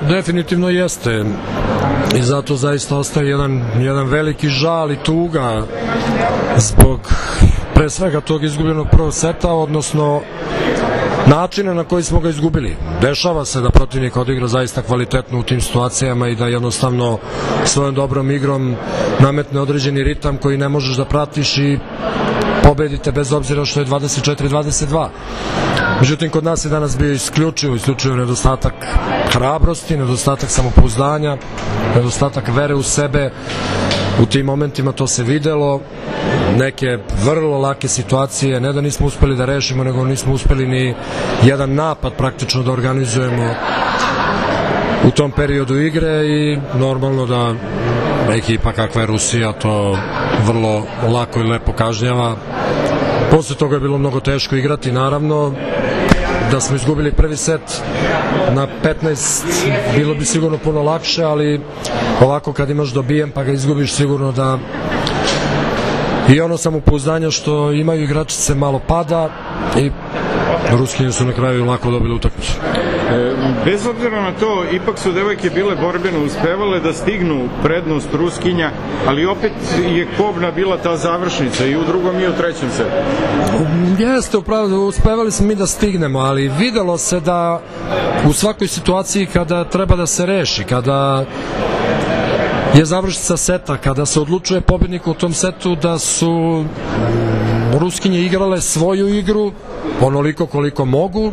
definitivno jeste. I zato zaista ostaje jedan veliki žal i tuga zbog pre svega tog izgubljenog prvog seta, odnosno načina na koji smo ga izgubili. Dešava se da protivnik odigra zaista kvalitetno u tim situacijama i da jednostavno svojom dobrom igrom nametne određeni ritam koji ne možeš da pratiš i pobedite bez obzira što je 24-22. Međutim, kod nas je danas bio isključivo nedostatak hrabrosti, nedostatak samopouzdanja, nedostatak vere u sebe. U tim momentima to se videlo, neke vrlo lake situacije, ne da nismo uspeli da rešimo, nego nismo uspeli ni jedan napad praktično da organizujemo u tom periodu igre i normalno da ekipa kakva je Rusija to vrlo lako i lepo kažnjava. Posle toga je bilo mnogo teško igrati, naravno. Da smo izgubili prvi set na 15 bilo bi sigurno puno lakše, ali ovako kad imaš dobijen pa ga izgubiš, sigurno da i ono samopouzdanje što imaju igračice malo pada i Ruskinje su na kraju lako dobili utakmicu. Bez obzira na to, ipak su devojke bile borbeno, uspevale da stignu prednost Ruskinja, ali opet je kobna bila ta završnica i u drugom i u trećem setu. Jeste, upravo, uspevali smo mi da stignemo, ali videlo se da u svakoj situaciji kada treba da se reši, kada je završnica seta, kada se odlučuje pobednik u tom setu, da su Ruskinje igrale svoju igru onoliko koliko mogu,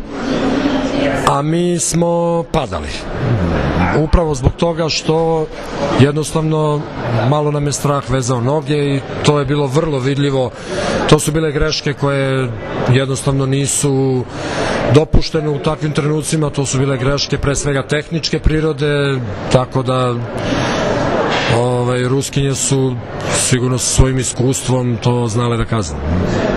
a mi smo padali. Upravo zbog toga što jednostavno malo nam je strah vezao noge i to je bilo vrlo vidljivo. To su bile greške koje jednostavno nisu dopuštene u takvim trenucima, to su bile greške pre svega tehničke prirode, tako da Ruskinje su sigurno sa svojim iskustvom to znale da kazne.